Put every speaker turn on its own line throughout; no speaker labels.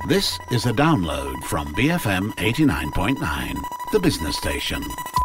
This is a download from BFM 89.9, the business station.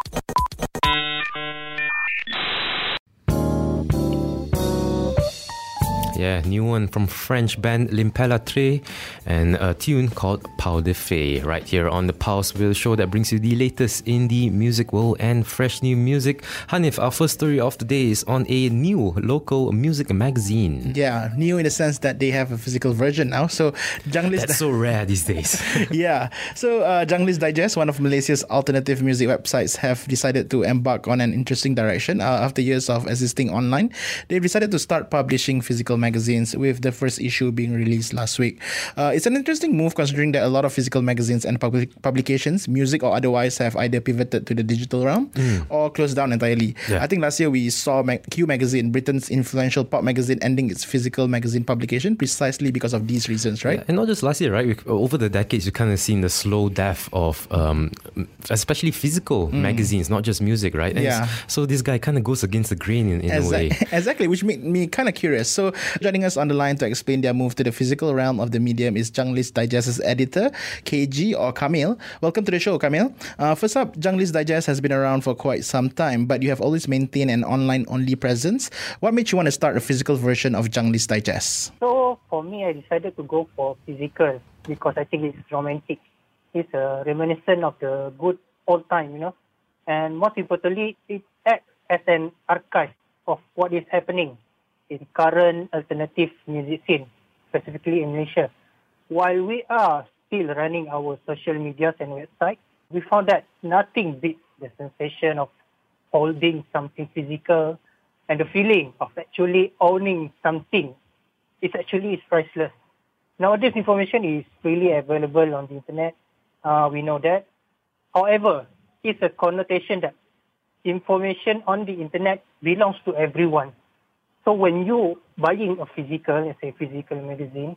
Yeah, new one from French band L'Impératrice and a tune called Pas de Fée. Right here on the Pulse Will show that brings you the latest indie music world and fresh new music. Hanif, our first story of the day is on a new local music magazine.
Yeah, new in the sense that they have a physical version now. So
That's so rare these days.
Yeah. So Junglist Digest, one of Malaysia's alternative music websites, have decided to embark on an interesting direction after years of existing online. They've decided to start publishing physical magazines, with the first issue being released last week. It's an interesting move considering that a lot of physical magazines and publications, music or otherwise, have either pivoted to the digital realm or closed down entirely. Yeah. I think last year we saw Q Magazine, Britain's influential pop magazine, ending its physical magazine publication precisely because of these reasons, right?
Yeah, and not just last year, right? Over the decades, you've kind of seen the slow death of especially physical magazines, not just music, right? And so this guy kind of goes against the grain in a way.
Exactly, which made me kind of curious. So joining us on the line to explain their move to the physical realm of the medium is Junglist Digest's editor, KG or Kamil. Welcome to the show, Kamil. First up, Junglist Digest has been around for quite some time, but you have always maintained an online-only presence. What made you want to start a physical version of Junglist Digest?
So, for me, I decided to go for physical because I think it's romantic. It's a reminiscent of the good old time, and most importantly, it acts as an archive of what is happening in current alternative music scene, specifically in Malaysia. While we are still running our social medias and websites, we found that nothing beats the sensation of holding something physical and the feeling of actually owning something. It's priceless. Nowadays, information is freely available on the internet. We know that. However, it's a connotation that information on the internet belongs to everyone. So when you buying a physical, let's say physical magazine,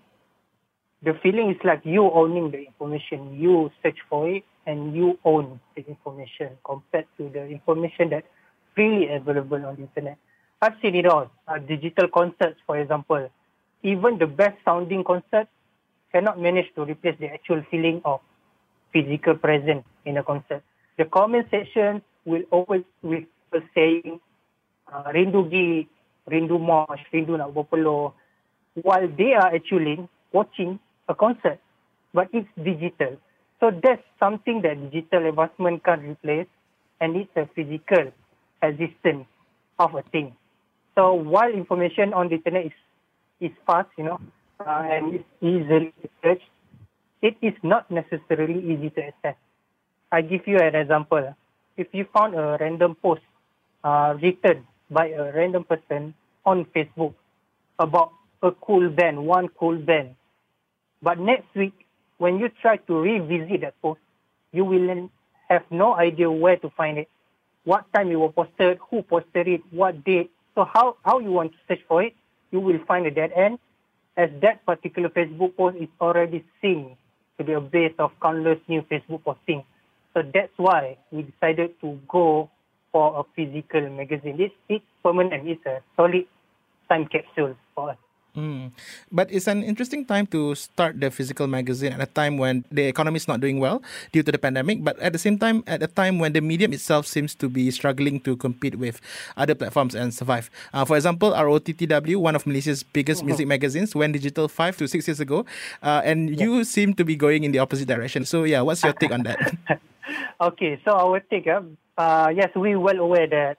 the feeling is like you owning the information. You search for it and you own the information compared to the information that's freely available on the internet. I've seen it all. Digital concerts, for example. Even the best sounding concerts cannot manage to replace the actual feeling of physical presence in a concert. The comment section will always with people saying, rindu gig, rindu mosh, rindu nak berpeluh, while they are actually watching a concert, but it's digital. So that's something that digital advancement can't replace, and it's a physical existence of a thing. So while information on the internet is fast, and it's easily searched, it is not necessarily easy to access. I give you an example. If you found a random post written by a random person on Facebook about one cool band. But next week, when you try to revisit that post, you will have no idea where to find it, what time it was posted, who posted it, what date. So how you want to search for it, you will find a dead end, as that particular Facebook post is already synced to the base of countless new Facebook postings. So that's why we decided to go for a physical magazine. It's permanent. It's a solid time capsule for us.
But it's an interesting time to start the physical magazine at a time when the economy is not doing well due to the pandemic, but at the same time, at a time when the medium itself seems to be struggling to compete with other platforms and survive. For example, ROTTW, one of Malaysia's biggest music magazines, went digital 5 to 6 years ago, and you seem to be going in the opposite direction. So what's your take on that?
Okay, so our take, yes, we're well aware that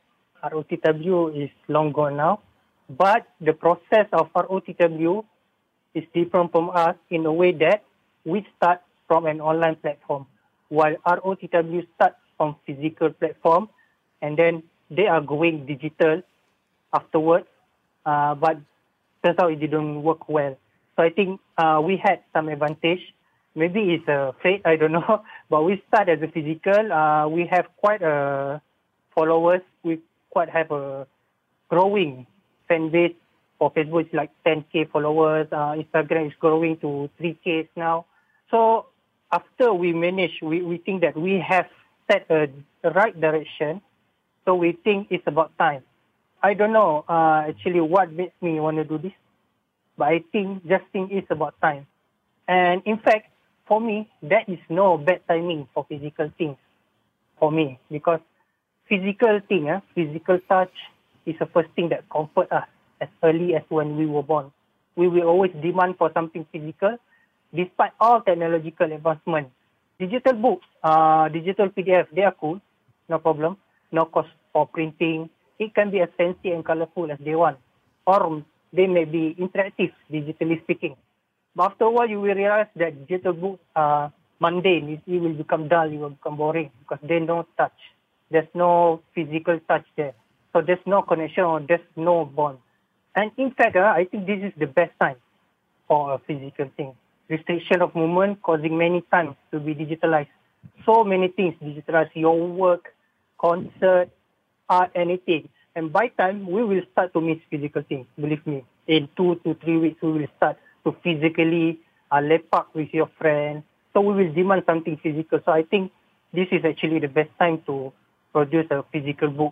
ROTW is long gone now. But the process of ROTW is different from us in a way that we start from an online platform, while ROTW starts from physical platform, and then they are going digital afterwards. But turns out it didn't work well. So I think we had some advantage. Maybe it's a fate, I don't know. But we start as a physical. We have quite followers. We quite have a growing fan base. For Facebook, it's like 10K followers. Instagram is growing to 3K now. So after we manage, we think that we have set the right direction. So we think it's about time. I don't know actually what makes me want to do this, but I think it's about time. And in fact, for me, that is no bad timing for physical things for me, because physical touch is the first thing that comfort us as early as when we were born. We will always demand for something physical, despite all technological advancement. Digital books, digital PDF, they are cool, no problem. No cost for printing. It can be as fancy and colorful as they want, or they may be interactive, digitally speaking. But after a while, you will realize that digital books are mundane. You will become dull, you will become boring, because there's no touch. There's no physical touch there. So there's no connection or there's no bond. And in fact, I think this is the best time for a physical thing. Restriction of movement causing many times to be digitalized. So many things digitalized, your work, concert, art, anything. And by time, we will start to miss physical things, believe me. In 2 to 3 weeks, we will start to physically lepak with your friends. So we will demand something physical. So I think this is actually the best time to produce a physical book.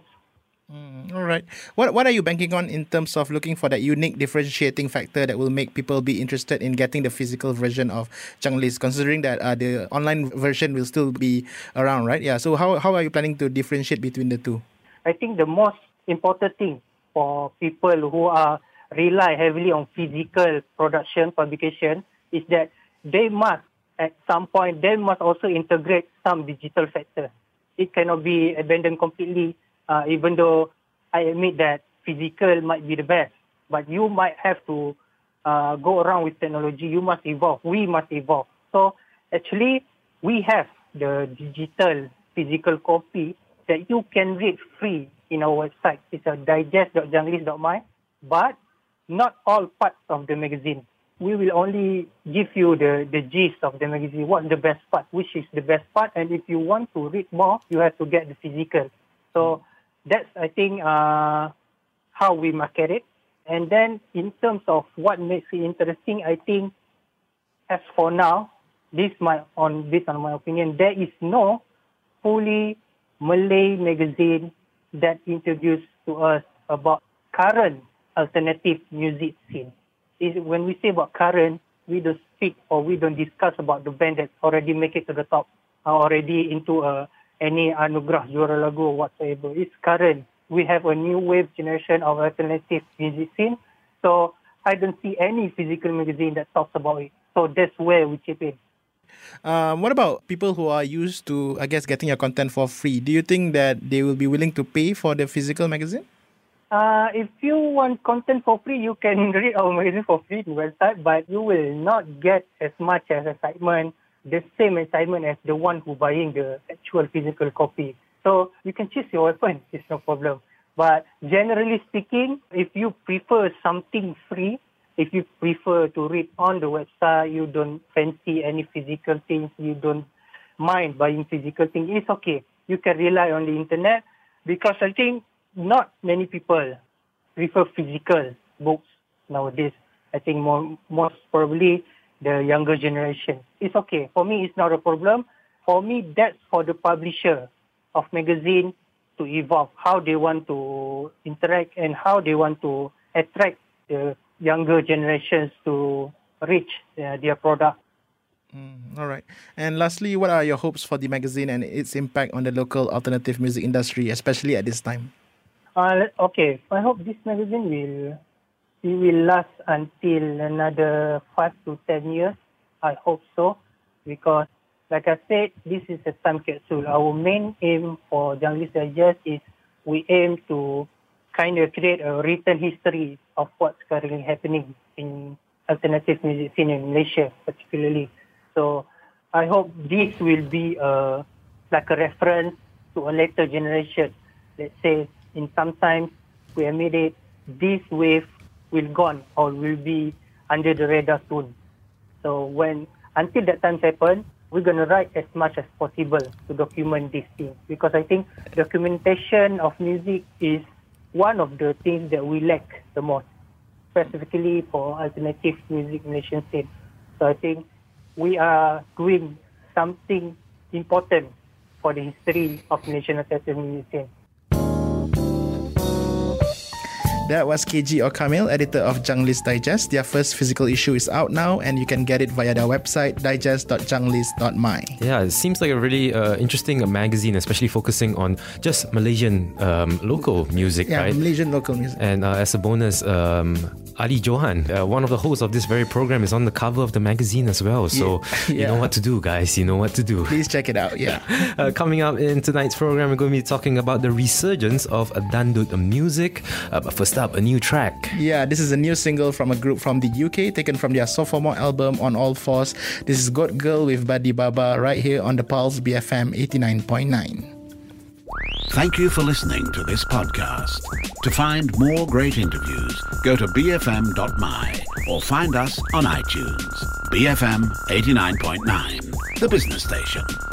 All right. What are you banking on in terms of looking for that unique differentiating factor that will make people be interested in getting the physical version of Junglis, considering that the online version will still be around, right? Yeah. So how are you planning to differentiate between the two?
I think the most important thing for people who are rely heavily on physical production, publication, is that they must, at some point, they must also integrate some digital factor. It cannot be abandoned completely, even though I admit that physical might be the best. But you might have to go around with technology. You must evolve. We must evolve. So actually, we have the digital physical copy that you can read free in our website. It's a digest.junglis.my, but not all parts of the magazine. We will only give you the gist of the magazine, what's the best part, which is the best part, and if you want to read more, you have to get the physical. So that's, I think, how we market it. And then in terms of what makes it interesting, I think, as for now, based on my opinion, there is no fully Malay magazine that introduced to us about current alternative music scene. When we say about current, we don't speak or we don't discuss about the band that already make it to the top, or already into any anugerah juara lagu or whatsoever. It's current. We have a new wave generation of alternative music scene. So I don't see any physical magazine that talks about it. So that's where we chip in.
What about people who are used to, I guess, getting your content for free? Do you think that they will be willing to pay for the physical magazine?
If you want content for free, you can read our magazine for free on the website, but you will not get as much as excitement, the same excitement as the one who buying the actual physical copy. So you can choose your weapon, it's no problem. But generally speaking, if you prefer something free, if you prefer to read on the website, you don't fancy any physical things, you don't mind buying physical things, it's okay. You can rely on the internet, because I think not many people prefer physical books nowadays. I think most probably the younger generation. It's okay. For me, it's not a problem. For me, that's for the publisher of magazine to evolve, how they want to interact and how they want to attract the younger generations to reach their product.
All right. And lastly, what are your hopes for the magazine and its impact on the local alternative music industry, especially at this time?
Okay, I hope this magazine will last until another 5 to 10 years. I hope so, because like I said, this is a time capsule. Our main aim for Junglis Digest is we aim to kind of create a written history of what's currently happening in alternative music scene in Malaysia, particularly. So I hope this will be like a reference to a later generation. Let's say in some time we admit it, this wave will gone or will be under the radar soon. So until that time happens, we're going to write as much as possible to document this thing, because I think documentation of music is one of the things that we lack the most, specifically for alternative music Malaysian scene. So I think we are doing something important for the history of Malaysian alternative music scene.
That was KG or Kamil, editor of Junglist Digest. Their first physical issue is out now, and you can get it via their website, digest.junglist.my.
Yeah, it seems like a really interesting magazine, especially focusing on just Malaysian local music,
Yeah,
right?
Malaysian local music.
And as a bonus, Ali Johan, one of the hosts of this very program, is on the cover of the magazine as well. So you know what to do, guys. You know what to do.
Please check it out. Yeah.
Coming up in tonight's program, we're going to be talking about the resurgence of Dandut music. But first up, a new track.
Yeah, this is a new single from a group from the UK, taken from their sophomore album On All Fours. This is Got Girl with Badi Baba, right here on the Pulse BFM 89.9.
Thank you for listening to this podcast. To find more great interviews, go to bfm.my or find us on iTunes. BFM 89.9, the business station.